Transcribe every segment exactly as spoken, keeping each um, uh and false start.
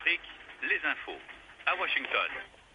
Les infos à Washington.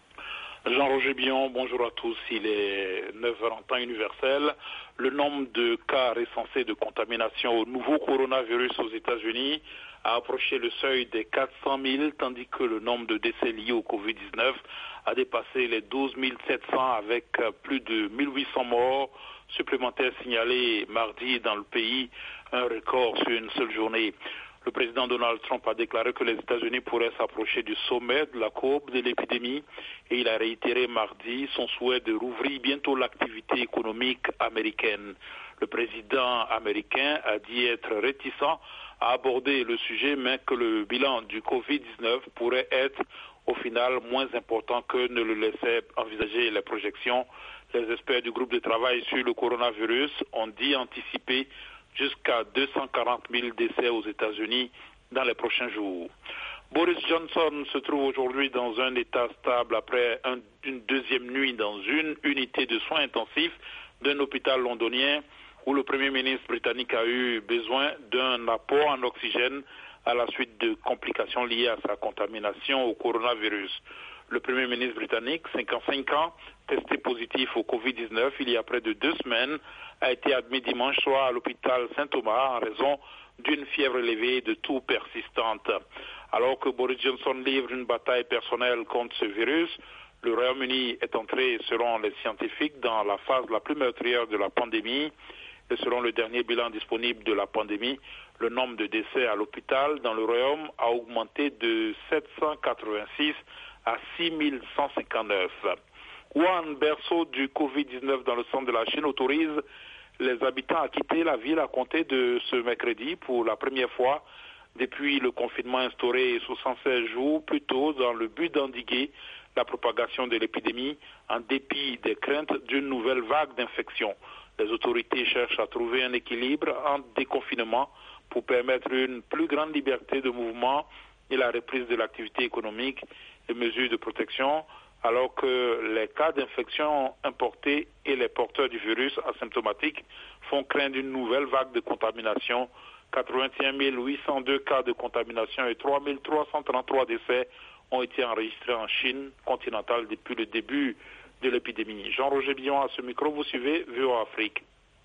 Jean-Roger Bion, bonjour à tous. Il est neuf heures en temps universel. Le nombre de cas recensés de contamination au nouveau coronavirus aux États-Unis a approché le seuil des quatre cent mille, tandis que le nombre de décès liés au covid dix-neuf a dépassé les douze mille sept cents avec plus de mille huit cents morts supplémentaires signalés mardi dans le pays, un record sur une seule journée. Le président Donald Trump a déclaré que les États-Unis pourraient s'approcher du sommet de la courbe de l'épidémie et il a réitéré mardi son souhait de rouvrir bientôt l'activité économique américaine. Le président américain a dit être réticent à aborder le sujet, mais que le bilan du covid dix-neuf pourrait être au final moins important que ne le laissaient envisager les projections. Les experts du groupe de travail sur le coronavirus ont dit anticiper jusqu'à deux cent quarante mille décès aux États-Unis dans les prochains jours. Boris Johnson se trouve aujourd'hui dans un état stable après un, une deuxième nuit dans une unité de soins intensifs d'un hôpital londonien où le Premier ministre britannique a eu besoin d'un apport en oxygène à la suite de complications liées à sa contamination au coronavirus. Le Premier ministre britannique, cinquante-cinq ans, testé positif au covid dix-neuf il y a près de deux semaines, a été admis dimanche soir à l'hôpital Saint-Thomas en raison d'une fièvre élevée de toux persistante. Alors que Boris Johnson livre une bataille personnelle contre ce virus, le Royaume-Uni est entré, selon les scientifiques, dans la phase la plus meurtrière de la pandémie. Et selon le dernier bilan disponible de la pandémie, le nombre de décès à l'hôpital dans le Royaume a augmenté de sept cent quatre-vingt-six à six mille cent cinquante-neuf. Wuhan, berceau du covid dix-neuf dans le centre de la Chine, autorise les habitants à quitter la ville à compter de ce mercredi pour la première fois depuis le confinement instauré soixante-seize jours plus tôt dans le but d'endiguer la propagation de l'épidémie en dépit des craintes d'une nouvelle vague d'infection. Les autorités cherchent à trouver un équilibre entre déconfinement pour permettre une plus grande liberté de mouvement et la reprise de l'activité économique et mesures de protection, alors que les cas d'infection importés et les porteurs du virus asymptomatiques font craindre une nouvelle vague de contamination. quatre-vingt-et-un mille huit cent deux cas de contamination et trois mille trois cent trente-trois décès ont été enregistrés en Chine continentale depuis le début de l'épidémie. Jean-Roger Bion à ce micro, vous suivez V O A Afrique.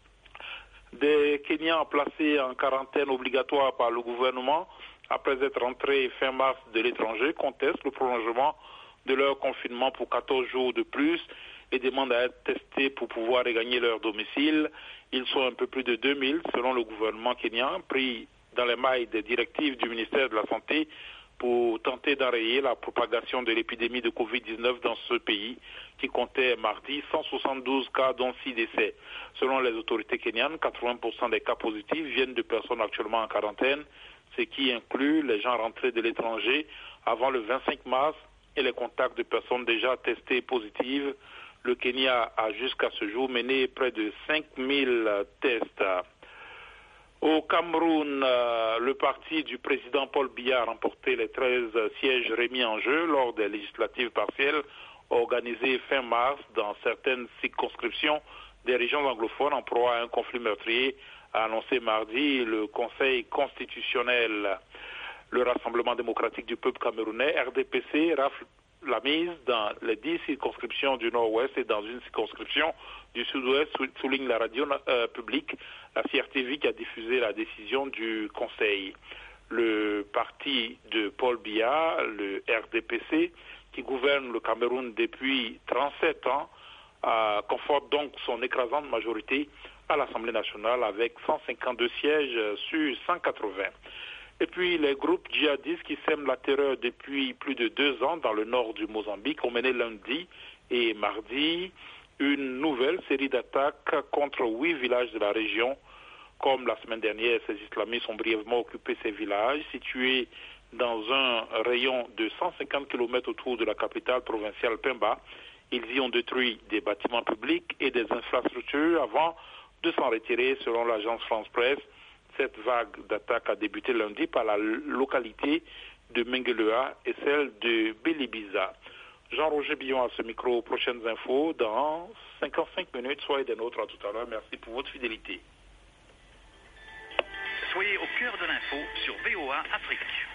Des Kenyans placés en quarantaine obligatoire par le gouvernement après être entrés fin mars de l'étranger contestent le prolongement de leur confinement pour quatorze jours de plus et demandent à être testés pour pouvoir regagner leur domicile. Ils sont un peu plus de deux mille selon le gouvernement kenyan, pris dans les mailles des directives du ministère de la Santé pour tenter d'enrayer la propagation de l'épidémie de covid dix-neuf dans ce pays qui comptait mardi cent soixante-douze cas dont six décès. Selon les autorités kenyanes, quatre-vingts pour cent des cas positifs viennent de personnes actuellement en quarantaine, ce qui inclut les gens rentrés de l'étranger avant le vingt-cinq mars et les contacts de personnes déjà testées positives. Le Kenya a jusqu'à ce jour mené près de cinq mille tests. Au Cameroun, euh, le parti du président Paul Biya a remporté les treize sièges remis en jeu lors des législatives partielles organisées fin mars dans certaines circonscriptions des régions anglophones en proie à un conflit meurtrier, a annoncé mardi le Conseil constitutionnel. Le Rassemblement démocratique du peuple camerounais, R D P C, rafle la mise dans les dix circonscriptions du nord-ouest et dans une circonscription du sud-ouest, souligne la radio euh, publique, la C R T V qui a diffusé la décision du Conseil. Le parti de Paul Biya, le R D P C, qui gouverne le Cameroun depuis trente-sept ans, euh, conforte donc son écrasante majorité à l'Assemblée nationale avec cent cinquante-deux sièges sur cent quatre-vingts. Et puis les groupes djihadistes qui sèment la terreur depuis plus de deux ans dans le nord du Mozambique ont mené lundi et mardi une nouvelle série d'attaques contre huit villages de la région. Comme la semaine dernière, ces islamistes ont brièvement occupé ces villages situés dans un rayon de cent cinquante kilomètres autour de la capitale provinciale Pemba. Ils y ont détruit des bâtiments publics et des infrastructures avant de s'en retirer, selon l'agence France Presse. Cette vague d'attaque a débuté lundi par la localité de Mengelea et celle de Bélibiza. Jean-Roger Bion à ce micro. Prochaines infos dans cinquante-cinq minutes. Soyez des nôtres à tout à l'heure. Merci pour votre fidélité. Soyez au cœur de l'info sur V O A Afrique.